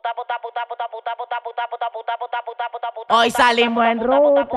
Hoy salimos en ruta.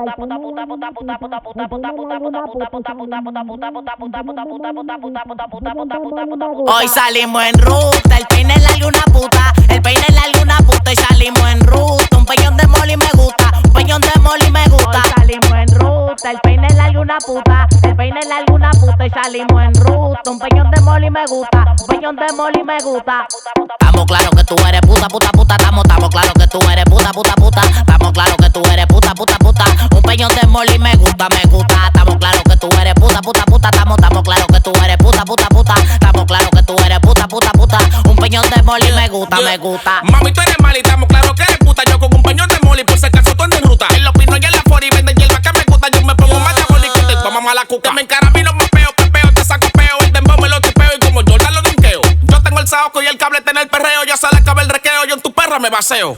Hoy salimos en ruta. El peine largo una puta. El peine largo una puta. Y salimos en ruta. Un peñón de moli me gusta. Un peñón de moli me gusta. Hoy salimos en ruta. El peine largo una puta. El peine largo una puta. Y salimos en ruta. Un peñón de moli me gusta. Un peñón de moli me gusta. Estamos claro que tú eres puta, puta, puta. Estamos claro que tú eres puta, puta, puta. Estamos claro que tú eres puta, puta, puta. Un peñón de moli me gusta, me gusta. Estamos claro que tú eres puta, puta, puta. Estamos claro que tú eres puta, puta, puta. Estamos claro que tú eres puta, puta, puta. Un peñón de moli me gusta, me gusta. Mami, tú eres mal y estamos claro que eres puta. Yo con un peñón de moli por si acaso tú andas en ruta. En los pinos y en la fori venden hierba que me gusta. Yo me pongo más de moli que te tomamos a la cuca. Te me encaramino más peo, que peo, te saco peo. El dembow me lo tipeo y como Jordan lo dinqueo. Yo tengo el saoco y el cable en el perreo. Ya se le acaba el requeo, yo en tu perra me baseo.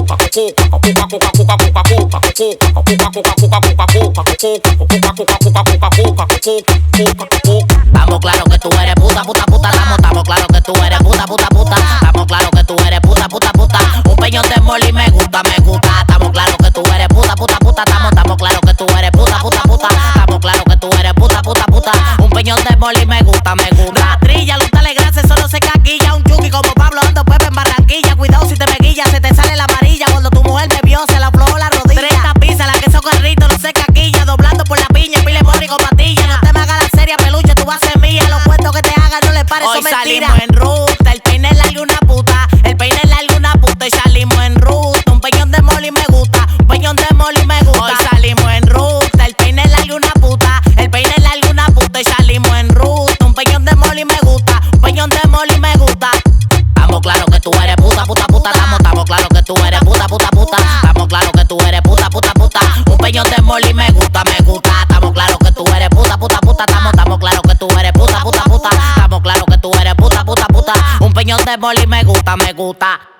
Estamos claro que tú eres puta, puta, puta. Estamos claro que tú eres puta, puta, puta. Estamos claro que tú eres puta, puta, puta. Un peñón de moli me gusta, me gusta. Estamos claro que tú eres puta, puta, puta. Estamos claro que tú eres puta, puta, puta. Estamos claro que tú eres puta, puta, puta. Un peñón de moli me gusta, me gusta. Ratrilla, los tales grases solo se caquilla. Un chuki como Pablo ando Pepe en Barranquilla. Cuidado si te me guillas, se te sale la amarilla. Cuando tu mujer me vio, se la aflojó la rodilla. 30 pizzas, la que son carritos, no sé caquilla. Doblando por la piña, pile morri con patilla. No te me hagas la seria, peluche, tú vas a ser mía. Los cuentos que te hagan no le pares, son mentiras. Hoy salimos en ruta, el peine largo una puta. El peine largo una puta y salimos en ruta. Un peñón de moli me gusta, un peñón de moli me gusta. Hoy salimos en ruta, el peine largo una puta. El peine largo una puta y salimos en ruta. Un peñón de moli me gusta, un peñón de moli me gusta. Estamos claro que tú eres puta, puta, puta. Estamos claro que tú eres puta, puta, puta. Estamos claro que tú eres puta, puta, puta. Un peñón de moli me gusta, me gusta. Estamos claro que tú eres puta, puta, puta. Estamos claro que tú eres puta, puta, puta. Estamos claro que tú eres puta, puta, puta. Un peñón de moli me gusta, me gusta.